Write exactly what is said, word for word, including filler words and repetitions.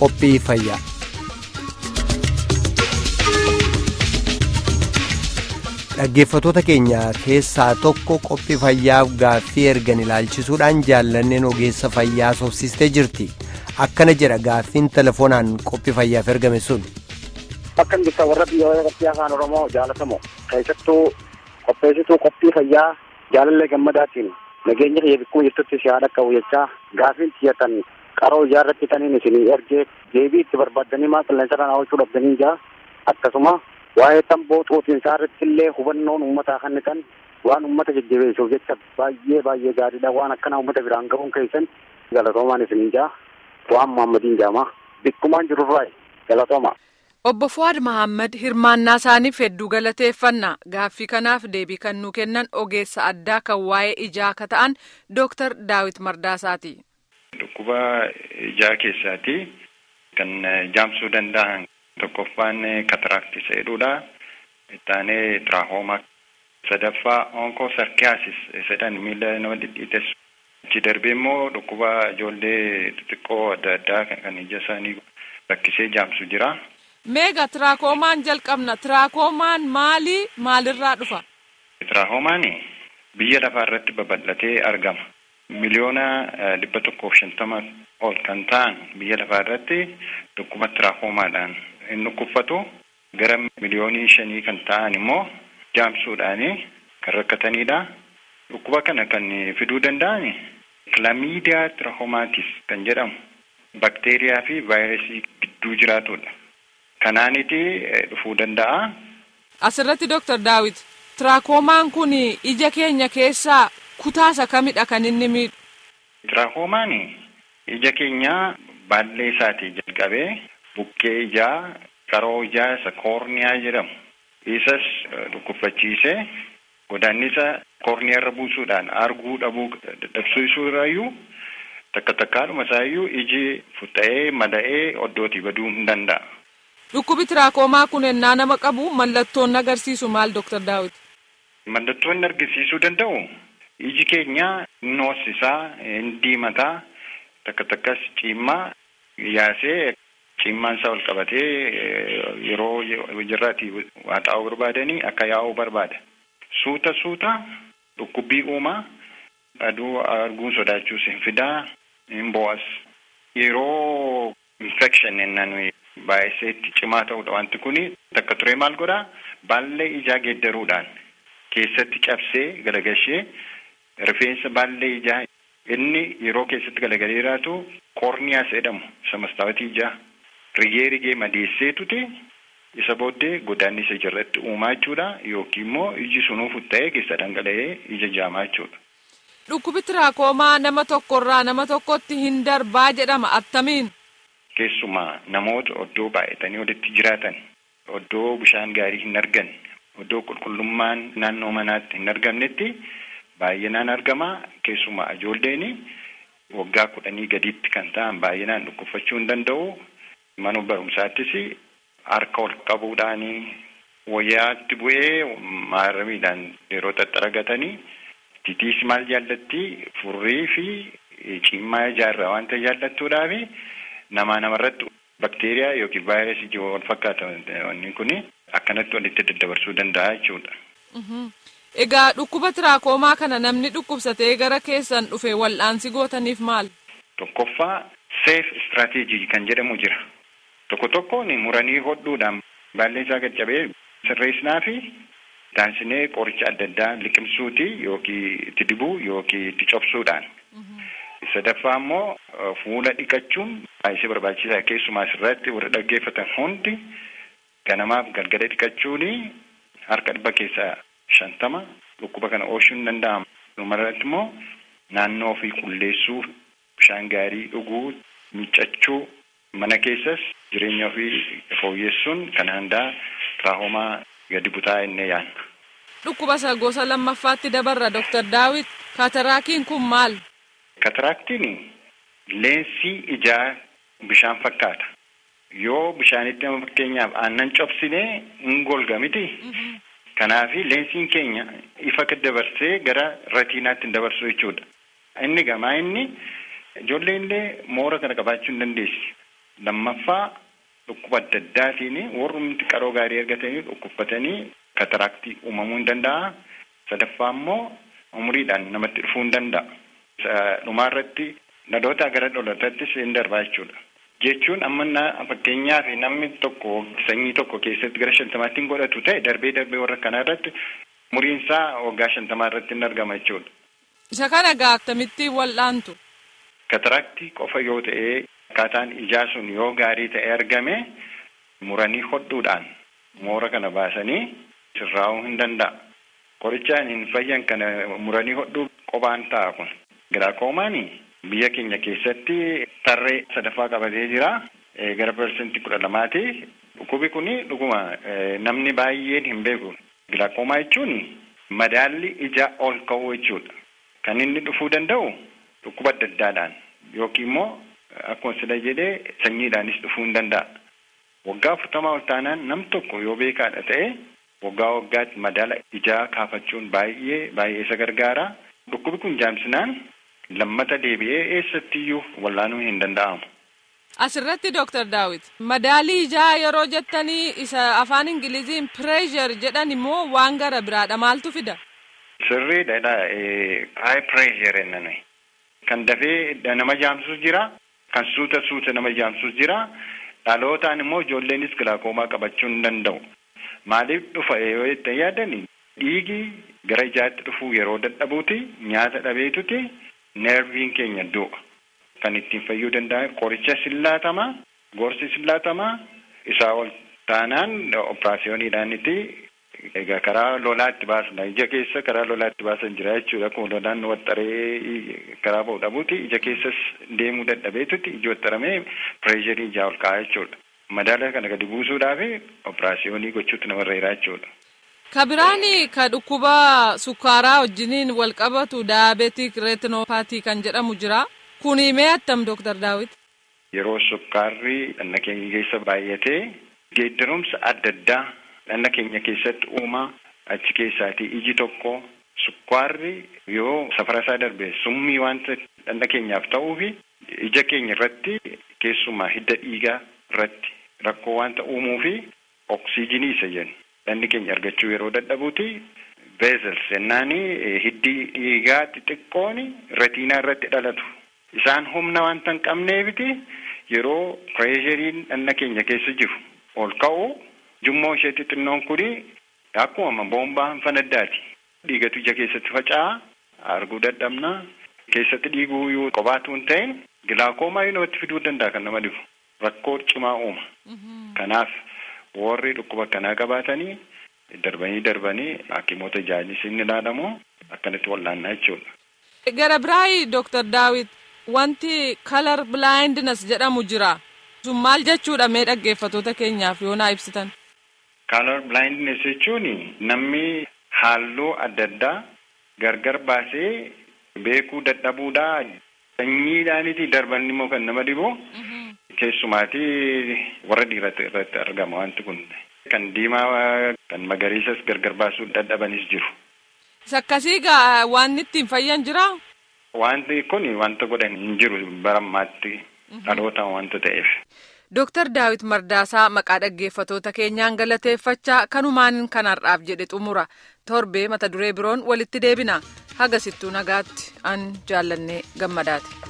qophii fayyaa. Dhaggeeffattoota keenya keessaa tokko qophii fayyaaf gaaffii ergan ilaalchisuudhaan jaallanneen ogeessa fayyaa soofsistee jirti. Akkana jedha gaaffiin telefoonaan qophii fayyaaf ergame sun. Akka jirta warra biyya Itoophiyaa afaan Oromoo jaalatamoo keessattuu qopheessituu qophii fayyaa jaalallee gammadaatiin nageenya kiyya bikkuu jirtutti siyaada qabu jechaa gaaffiin xiyyeetan qaroo ijaarratti taniin isinii ergee deebii itti barbaaddanii maa qilleensarraan hawwachuu dhabdanii jaa akkasuma waa'ee tamboo xootiinsaa irratti illee hubannoon uummataa kennitan waan uummata jajjabeessuuf jecha baay'ee baay'ee gaariidha. Waan akkana uummata biraan gahuun keessan galatoomaan isiniin jaa waan Muhammadiin jaamaa bikkumaan jirurraa galatooma. Obbo Fuwaad Mahammad hirmaannaa isaaniif hedduu galateeffannaa. Gaaffii kanaaf deebii kan nu kennan ogeessa addaa kan waa'ee ijaa akka ta'an Dooktar Daawit Mardaasaati. Dhukkuba ijaa keessaati kan jaamsuu danda'an tokkoffaan kataraaktii jedhudha. Ittaanee tiraahooma sadaffaa onkosarkiyaasis jedhan miila nama dhidhiiteessu. Achi darbee immoo dhukkuba ijoollee xixiqqoo adda addaa kan ija isaanii rakkisee jaamsu jira. Meega tiraakomaan jalqabna. Tiraakomaan maali? Maalirraa dhufa? Tiraakomaan biyya lafaa irratti babal'atee argama. Miliyoona dhibba tokkoof shantama ol kan ta'an biyya lafaa irratti dhukkuba tiraakomaadhaan hin dhukkubfatu. Gara miliyoonii shanii kan ta'an immoo jaamsuudhaan kan rakkatanidha. Dhukkuba kana kan fiduu danda'an kilamiidiyaa tiraakomaatis kan jedhamu bakteeriyaa fi vaayirasii gidduu jiraatudha. Kanaaniti dhufuu danda'a. Asirratti Dooktar Daawit, tiraakomaan kun ija keenya keessaa kutaasa kamidha kan inni miidhu? Tiraakomaan ija keenya baallee isaatii jalqabee buqqee ijaa, qaroo ijaa isa koorniyaa jedhamu. Isas dhukkubfachiisee godaannisa koorniyaa irra buusuudhaan arguu dhabuu dadhabsiisuu irraayyuu takka takkaadhuma isaayyuu iji futta'ee mada'ee oddootii baduu hin danda'a. Dhukkubi tiraakomaa kun ennaa nama qabu mallattoon agarsiisu maal Dooktar Daawit? Mallattoon agarsiisuu danda'u iji keenya noosisaa, diimataa, takka takkas ciimmaa yaasee ciimmaan isaa ol qabatee yeroo jirraatti waa xaa'uu barbaadanii akka yaa'uu barbaada. Suuta suuta dhukkubbii uumaa aduu arguun sodaachuus hin fidaa hin bo'as. Yeroo infekshin ennaan baay'iseetti cimaa ta'udha wanti kuni takka turee maal godhaa baallee ijaa geeddaruudhaan keessatti cabsee galagashee rifeensa baallee ijaa inni yeroo keessatti galagalee jiraatu koorniyaas jedhamu isa mastaawatii ijaa rigee rigee madeesseetuti isa booddee godaannisa ijirratti uumaa jechuudha yookiin immoo iji sunuu futta'ee keessa dhangala'ee ija jaamaa jechuudha. Dhukkubi tiraakomaa nama tokkorraa nama tokkotti hin darbaa jedhama attamiin? Keessumaa namoota oddoo baay'atanii walitti jiraatan, oddoo bishaan gaarii hin argan, oddoo qulqullummaan naannoo manaatti hin argamnetti baay'inaan argama. Keessumaa ijoolleen waggaa kudhanii gadiitti kan ta'an baay'inaan dhukkubfachuu hin danda'u. Mana barumsaattis harka ol qabuudhaan wayyaatti bu'ee maaramiidhaan yeroo xaxxaragatanii titiis maal jaallatti furrii fi ciimmaa ijaarraa wanta jaallattuudhaafi nama namarratti bakteeriyaa yookiin vaayirasii jiru wal fakkaata wanni kun akkanatti walitti daddabarsuu danda'a jechuudha. Egaa dhukkuba tiraakomaa kana namni dhukkubsatee gara keessan dhufe wal'aansi gootaniif maal? Tokkoffaa seef istiraatiijii kan jedhamu jira. Tokko tokkoon muranii hodhuudhaan baallee isaa gaccabee sirreessinaa fi taansinee qoricha adda addaa liqimsuuti yookiin itti dibuu yookiin itti cobsuudhaan. Sadaffaa immoo fuula dhiqachuun baay'ee barbaachisaa keessumaa asirratti warra dhaggeeffatan hundi ganamaaf galgala dhiqachuuni harka dhibba keessaa shantama dhukkuba kana oolchuun ni danda'ama. Dhumarratti immoo naannoo ofii qulleessuu, bishaan gaarii dhuguu, miiccachuu, mana keessas jireenya ofii fooyyessuun kan handaa tiraakomaa gadi butaa innee yaadna. Dhukkuba isa gosa lammaffaatti dabarra Dooktar Daawit, kataraakiin kun maal? Kataraaktiin leensii ijaa bishaan fakkaata. Yoo bishaanitti nama fakkeenyaaf aannan cobsinee hin golga miti. Kanaaf leensiin keenya ifa dabarsee gara ratiinaatti dabarsu jechuudha. Inni gamaa inni ijoollee illee moora kana qabaachuu hin dandeessi. Lammaffaa dhukkuba adda addaatiin warrumti qaroo gaarii argatanii dhukkubbatanii kataraaktii uumamuu hin danda'a. Sadaffaa immoo umuriidhaan namatti dhufuu hin danda'a. Dhumaarratti dhaloota gara dhalootaattis hin darbaa jechuudha. Jechuun amma fakkeenyaaf namni tokko sanyii tokko keessatti gara shantamaatti hin godhatu ta'e darbee darbee warra kanaa irratti umuriin isaa waggaa shantamaa irratti hin argama jechuudha. Isa kana gaaftamitti wal'aantu. Kataraaktii qofa yoo ta'e akkaataan ijaa sun yoo gaarii ta'e argame muranii hodhuudhaan moora kana baasanii sirraa'uu hin danda'a. Qorichaan hin fayyan kana muranii hodhuu qophaan ta'a kun. Gilaakoomaan biyya keenya keessatti tarree sadaffaa qabatee jira. Gara persentii kudha lamaati. Dhukkubi kun dhuguma namni baay'een hin beeku. Gilaakoomaa jechuun madaalli ijaa ol ka'uu jechuudha. Kan inni dhufuu danda'u dhukkuba adda addaadhaan yookiin immoo akkuma sila jedhee sanyiidhaanis dhufuu hin danda'a. Waggaa afurtamaa ol taanaan nam tokko yoo beekaadha ta'e waggaa waggaatti madaala ijaa kaafachuun baay'ee baay'ee isa gargaara. Dhukkubi kun jaamsinaan lammata deebi'ee eessattiyyuu wallaanuun hin danda'amu. Asirratti Dooktar Daawit madaalii ijaa yeroo jettanii isa afaan Ingiliziin pressure jedhan immoo waan gara biraadha maaltu fida? Sirriidha. High pressure jennaan. Kan dafee nama jaamsus jira. Kan suuta suuta nama jaamsus jira. Dhalootaan immoo ijoolleenis gilaakoomaa qabachuu hin danda'u. Maaliif dhufa yoo itti yaadani dhiigi gara ijaatti dhufuu yeroo dadhabuuti nyaata dhabeetuti neerviin keenya du'a. Kan ittiin fayyuu danda'an qoricha sillaatamaa gorsi sillaatamaa isaa ol taanaan operaasiyooniidhaaniti egaa karaa lolaatti baasna ija keessa karaa lolaatti baasan jira jechuudha. Kun lolaan waxxaree karaa ba'u dhabuuti ija keessas deemuu dadhabeetuti iji waxxaramee pireesharii ijaa ol ka'a jechuudha. Madaala kana gadi buusuudhaaf operaasiyoonii gochuutti namarra jira jechuudha. Kabiraani ka dhukkuba sukkaaraa wajjiniin wal qabatu daabeetik reetinopaatii kan jedhamu jira. Kuni mee attam Dooktar Daawit? Yeroo sukkaarri dhanna keenya keessa baay'atee geeddarumsa adda addaa dhanna keenya keessatti uumaa achi keessaatii iji tokko sukkaarri yoo safara isaa darbe summii wanta dhanna keenyaaf ta'uu fi ija keenya irratti keessumaa hidda dhiigaa irratti rakkoo wanta uumuu fi oksiijinii isa jennu dhanni keenya argachuu yeroo dadhabuuti vessels jennaanii hiddi dhiigaa xixiqqoon retiinaa irratti dhalatu. Isaan humna wanta hin qabneefiti yeroo pireeshariin dhanna keenya keessa jiru ol ka'u jummoo ishee xixinnoon kuni akkuma boombaa fanaddaati. Dhiigatu ija keessatti faca'a arguu dadhabna keessatti dhiiguu yoo qobaatu hin ta'in gilaakoomaa yoo namatti fiduu danda'a kan nama dhibu rakkoo cimaa uuma. Kanaaf warri dhukkuba kanaa qabaatanii darbanii darbanii hakimoota ijaanis inni ilaalamu akkanatti wal'aannaa jechuudha. Gara biraayi Dooktar Daawit wanti color blindness jedhamu jira. Sun maal jechuudha mee dhaggeeffatoota keenyaaf yoo naa ibsitan? Color blindness jechuun namni halluu adda addaa gargar baasee beekuu dadhabuudha. Sanyiidhaaniti darban immoo kan nama dhibu keessumaatii warra dhiirota irratti argama wanti kun. Kan diimaa kan magariisas gargar baasuu dadhabanis jiru. Sakkasii gaa waan ittiin fayyan jira? Wanti kun wanta godhan hin jiru barammaatti dhalootaan wanta ta'eef. Dooktar Daawit Mardaasaa maqaa dhaggeeffatoota keenyaan galateeffachaa kanumaan kan har'aaf jedhe xumura. Torbee mata duree biroon walitti deebina. Hagasittuu nagaatti an jaallannee gammadaati.